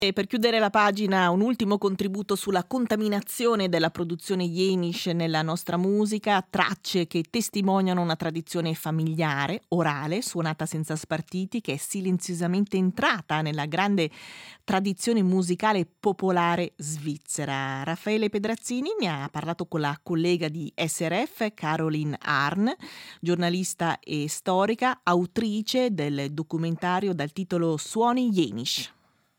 E per chiudere la pagina, un ultimo contributo sulla contaminazione della produzione Yenish nella nostra musica, tracce che testimoniano una tradizione familiare, orale, suonata senza spartiti, che è silenziosamente entrata nella grande tradizione musicale popolare svizzera. Raffaele Pedrazzini ne ha parlato con la collega di SRF, Caroline Arn, giornalista e storica, autrice del documentario dal titolo Suoni Yenish.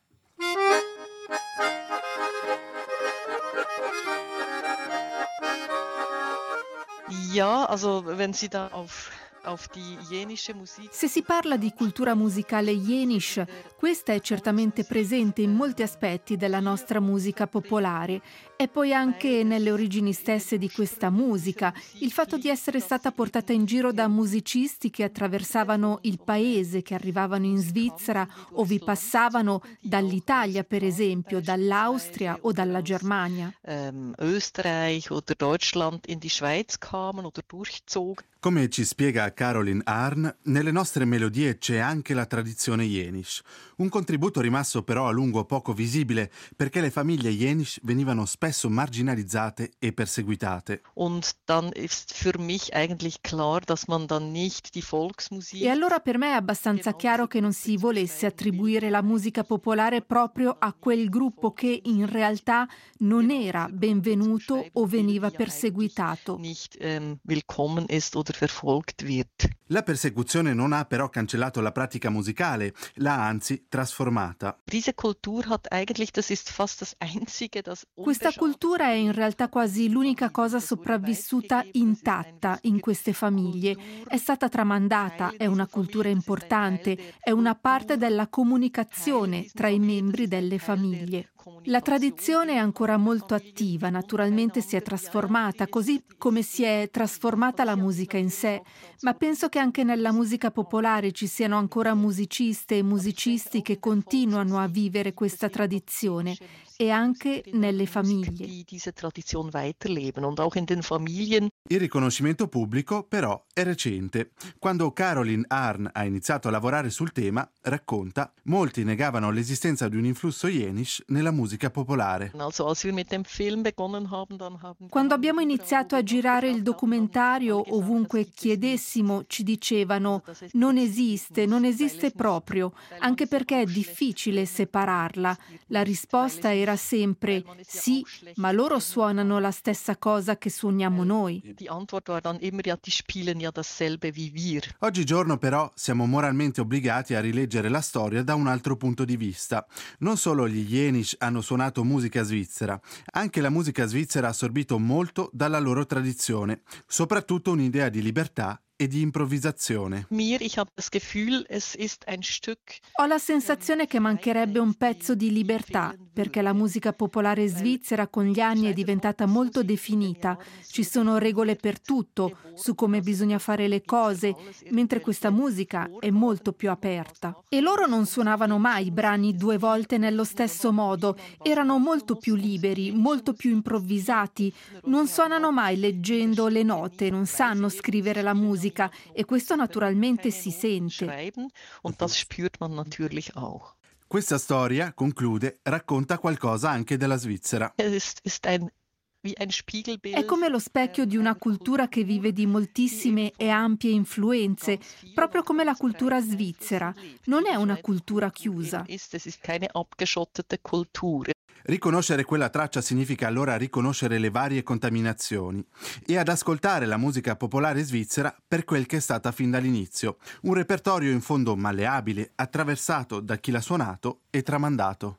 Ja, also wenn Sie da auf die jenische Musik. Se si parla di cultura musicale Yenish, questa è certamente presente in molti aspetti della nostra musica popolare. E poi anche nelle origini stesse di questa musica, il fatto di essere stata portata in giro da musicisti che attraversavano il paese, che arrivavano in Svizzera o vi passavano dall'Italia, per esempio, dall'Austria o dalla Germania. Österreich oder Deutschland in die Schweiz kamen oder durchzogen. Come ci spiega Caroline Arn, nelle nostre melodie c'è anche la tradizione Yenish. Un contributo rimasto però a lungo poco visibile, perché le famiglie Yenish venivano spesso marginalizzate e perseguitate. Und dann ist für mich eigentlich klar, dass man dann nicht die Volksmusik. E allora per me è abbastanza chiaro che non si volesse attribuire la musica popolare proprio a quel gruppo che in realtà non era benvenuto o veniva perseguitato. Nicht willkommen ist oder verfolgt wird. La persecuzione non ha però cancellato la pratica musicale, l'ha anzi trasformata. Diese Kultur hat eigentlich, das ist fast das einzige, das Questa cultura è in realtà quasi l'unica cosa sopravvissuta intatta in queste famiglie. È stata tramandata, è una cultura importante, è una parte della comunicazione tra i membri delle famiglie. La tradizione è ancora molto attiva, naturalmente si è trasformata, così come si è trasformata la musica in sé, ma penso che anche nella musica popolare ci siano ancora musiciste e musicisti che continuano a vivere questa tradizione, e anche nelle famiglie. Die diese Tradition weiterleben und auch in den Familien. Il riconoscimento pubblico però è recente. Quando Caroline Arn ha iniziato a lavorare sul tema, racconta, molti negavano l'esistenza di un influsso Yenish nella musica popolare. Also als wir mit dem Film begonnen haben, dann haben Quando abbiamo iniziato a girare il documentario, ovunque chiedessimo, ci dicevano non esiste proprio, anche perché è difficile separarla. La risposta era sempre sì, ma loro suonano la stessa cosa che suoniamo noi. Die Antwort war dann immer, ja, die spielen ja dasselbe wie wir. Oggigiorno però siamo moralmente obbligati a rileggere la storia da un altro punto di vista. Non solo gli Yenish hanno suonato musica svizzera, anche la musica svizzera ha assorbito molto dalla loro tradizione, soprattutto un'idea di libertà e di improvvisazione. Ich habe das Gefühl, es ist ein Stück. Ho la sensazione che mancherebbe un pezzo di libertà, perché la musica popolare svizzera con gli anni è diventata molto definita. Ci sono regole per tutto, su come bisogna fare le cose, mentre questa musica è molto più aperta. E loro non suonavano mai i brani 2 volte nello stesso modo, erano molto più liberi, molto più improvvisati, non suonano mai leggendo le note, non sanno scrivere la musica. E questo naturalmente si sente. Schreiben und das spürt man natürlich auch. Questa storia, conclude, racconta qualcosa anche della Svizzera. Es ist wie ein Spiegelbild. È come lo specchio di una cultura che vive di moltissime e ampie influenze, proprio come la cultura svizzera. Non è una cultura chiusa. Es ist keine abgeschottete Kultur. Riconoscere quella traccia significa allora riconoscere le varie contaminazioni e ad ascoltare la musica popolare svizzera per quel che è stata fin dall'inizio, un repertorio in fondo malleabile, attraversato da chi l'ha suonato e tramandato.